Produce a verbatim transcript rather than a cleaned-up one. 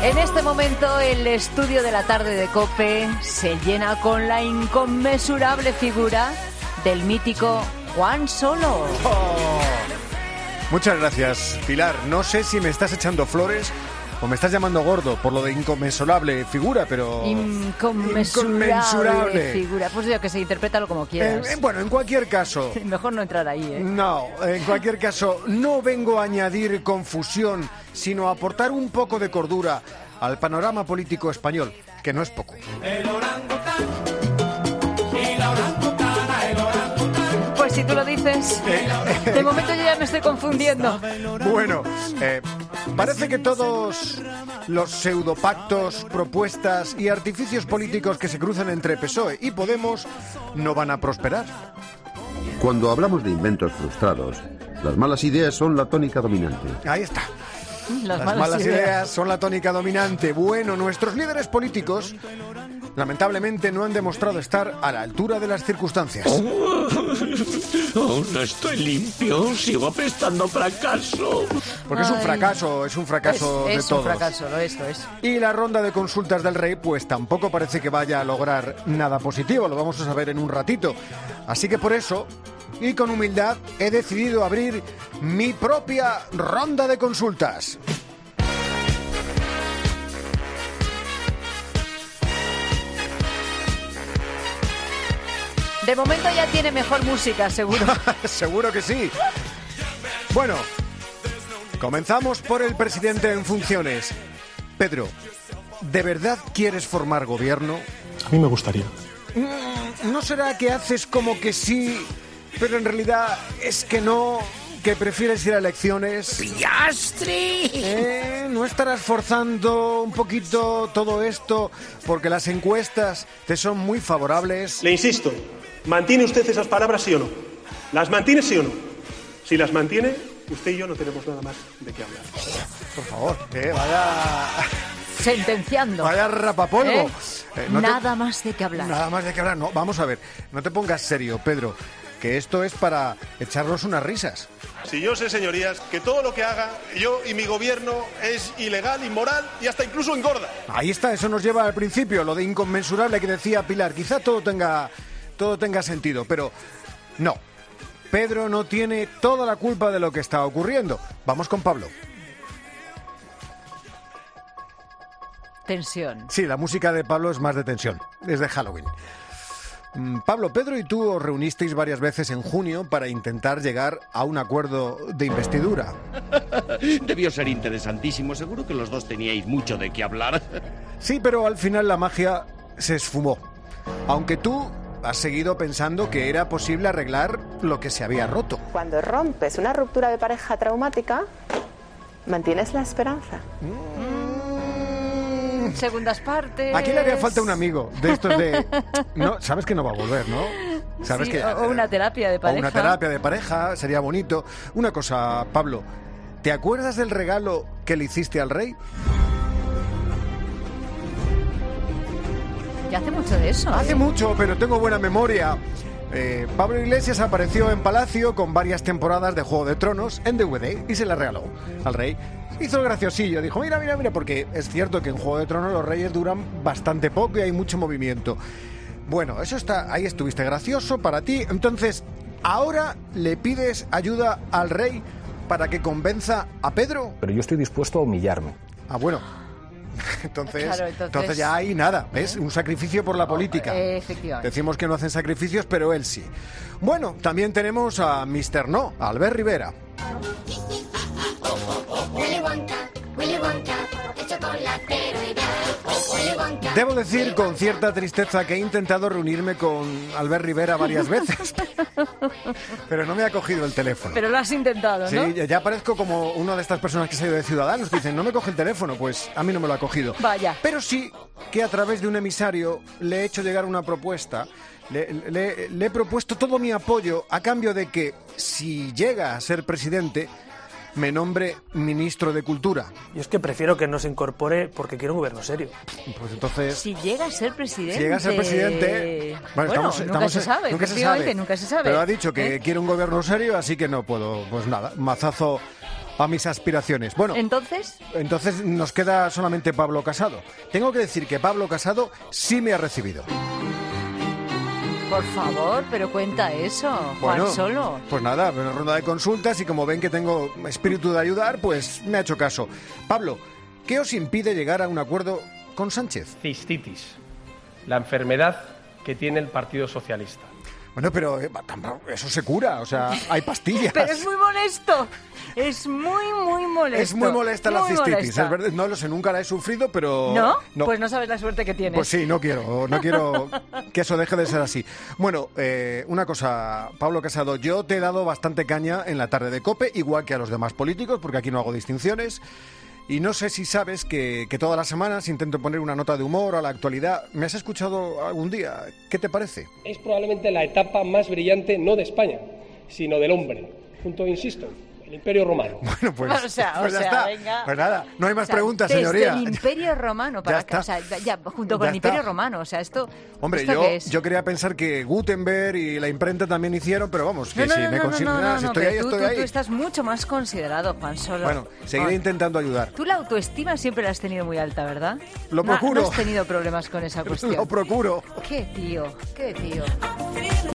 En este momento el estudio de la tarde de COPE se llena con la inconmensurable figura del mítico Juan Solo. Oh. Muchas gracias, Pilar. No sé si me estás echando flores o me estás llamando gordo por lo de inconmensurable figura, pero... Inconmensurable, inconmensurable. figura. Pues yo que se interprétalo como quieras. Eh, eh, bueno, en cualquier caso... Mejor no entrar ahí, ¿eh? No, en cualquier caso, no vengo a añadir confusión, sino a aportar un poco de cordura al panorama político español, que no es poco. El orangután y la orangutana, el orangután. Pues si tú lo dices, Eh, de momento yo ya me estoy confundiendo. Bueno, eh, parece que todos los pseudopactos, propuestas y artificios políticos que se cruzan entre P S O E y Podemos no van a prosperar. Cuando hablamos de inventos frustrados, las malas ideas son la tónica dominante. Ahí está. Las, Las malas, malas ideas. ideas son la tónica dominante. Bueno, nuestros líderes políticos lamentablemente no han demostrado estar a la altura de las circunstancias. Aún no estoy limpio, sigo apestando fracaso. Porque es un Ay. fracaso, es un fracaso es, de es todos. un fracaso, lo es, lo es. Y la ronda de consultas del rey pues tampoco parece que vaya a lograr nada positivo, lo vamos a saber en un ratito. Así que por eso, y con humildad, he decidido abrir mi propia ronda de consultas. De momento ya tiene mejor música, seguro. Seguro que sí. Bueno, comenzamos por el presidente en funciones. Pedro, ¿de verdad quieres formar gobierno? A mí me gustaría. ¿No será que haces como que sí, pero en realidad es que no, que prefieres ir a elecciones? ¡Piastri! ¿Eh? ¿No estarás forzando un poquito todo esto porque las encuestas te son muy favorables? Le insisto, ¿mantiene usted esas palabras, sí o no? ¿Las mantiene, sí o no? Si las mantiene, usted y yo no tenemos nada más de qué hablar. Por favor, eh, vaya... Sentenciando. Vaya rapapolvo. ¿Eh? Eh, no te- Nada más de qué hablar. Nada más de que hablar. No, vamos a ver, no te pongas serio, Pedro, que esto es para echarnos unas risas. Si yo sé, señorías, que todo lo que haga yo y mi gobierno es ilegal, inmoral y hasta incluso engorda. Ahí está, eso nos lleva al principio, lo de inconmensurable que decía Pilar. Quizá todo tenga, todo tenga sentido, pero no. Pedro no tiene toda la culpa de lo que está ocurriendo. Vamos con Pablo. Tensión. Sí, la música de Pablo es más de tensión, es de Halloween. Mm, Pablo, Pedro y tú os reunisteis varias veces en junio para intentar llegar a un acuerdo de investidura. Debió ser interesantísimo. Seguro que los dos teníais mucho de qué hablar. Sí, pero al final la magia se esfumó. Aunque tú has seguido pensando que era posible arreglar lo que se había roto. Cuando rompes una ruptura de pareja traumática, mantienes la esperanza. Segundas partes. Aquí le haría falta un amigo de estos de... No, sabes que no va a volver, ¿no? Sabes Sí, que o una terapia de O pareja. una terapia de pareja, sería bonito. Una cosa, Pablo, ¿te acuerdas del regalo que le hiciste al rey? Ya hace mucho de eso. Hace ¿eh? mucho, pero tengo buena memoria. Eh, Pablo Iglesias apareció en Palacio con varias temporadas de Juego de Tronos en D V D y se la regaló al rey. Hizo el graciosillo, dijo, mira, mira, mira, porque es cierto que en Juego de Tronos los reyes duran bastante poco y hay mucho movimiento. Bueno, eso está, ahí estuviste gracioso para ti. Entonces, ahora le pides ayuda al rey para que convenza a Pedro. Pero yo estoy dispuesto a humillarme. Ah, bueno. Entonces, Claro, entonces- entonces ya hay nada, ¿ves? Un sacrificio por la política. Eh, efectivamente. Decimos que no hacen sacrificios, pero él sí. Bueno, también tenemos a mister No, a Albert Rivera. Willy Wonka, Willy Wonka, el chocolatero ideal. Willy Wonka. Debo decir con cierta tristeza que he intentado reunirme con Albert Rivera varias veces, pero no me ha cogido el teléfono. Pero lo has intentado, ¿no? Sí, ya parezco como una de estas personas que se ha ido de Ciudadanos, que dicen, no me coge el teléfono, pues a mí no me lo ha cogido. Vaya. Pero sí que a través de un emisario le he hecho llegar una propuesta, le, le- le he propuesto todo mi apoyo a cambio de que, si llega a ser presidente, me nombre ministro de Cultura. Yo es que prefiero que no se incorpore porque quiero un gobierno serio. Pues entonces... Si llega a ser presidente. Si llega a ser presidente... Bueno, estamos- nunca estamos- se sabe, nunca se efectivamente, sabe. nunca se sabe. Pero ha dicho que ¿Eh? quiere un gobierno serio, así que no puedo... Pues nada, mazazo a mis aspiraciones. Bueno, ¿Entonces? entonces nos queda solamente Pablo Casado. Tengo que decir que Pablo Casado sí me ha recibido. Por favor, pero cuenta eso, Juan Bueno, Solo. Pues nada, una ronda de consultas y como ven que tengo espíritu de ayudar, pues me ha hecho caso. Pablo, ¿qué os impide llegar a un acuerdo con Sánchez? Cistitis, la enfermedad que tiene el Partido Socialista. Bueno, pero eh, eso se cura, o sea, hay pastillas. Pero es muy molesto, es muy, muy molesto. Es muy molesta la muy cistitis, molesta. es verdad, no lo sé, nunca la he sufrido, pero... ¿No? Pues no sabes la suerte que tienes. Pues sí, no quiero, no quiero que eso deje de ser así. Bueno, eh, una cosa, Pablo Casado, yo te he dado bastante caña en la tarde de COPE, igual que a los demás políticos, porque aquí no hago distinciones. Y no sé si sabes que, que todas las semanas intento poner una nota de humor a la actualidad. ¿Me has escuchado algún día? ¿Qué te parece? Es probablemente la etapa más brillante no de España, sino del hombre, junto, insisto, el Imperio Romano. Bueno, pues, o sea, pues o ya sea, está. venga. Pues nada, no hay más O sea, preguntas, desde señoría. el Imperio Romano para Ya acá, está. o sea, ya, junto con Ya el Imperio está. Romano, o sea, esto... Hombre, ¿esto yo, qué es? yo quería pensar que Gutenberg y la imprenta también hicieron, pero vamos, que No, no, sí, no, me no, consi- no, no, nada, no, si estoy pero ahí, tú, estoy tú- ahí. tú estás mucho más considerado, Juan Solo. Bueno, seguiré Ah, intentando ayudar. Tú la autoestima siempre la has tenido muy alta, ¿verdad? Lo No- procuro. No has tenido problemas con esa cuestión. Lo procuro. Qué tío, qué tío.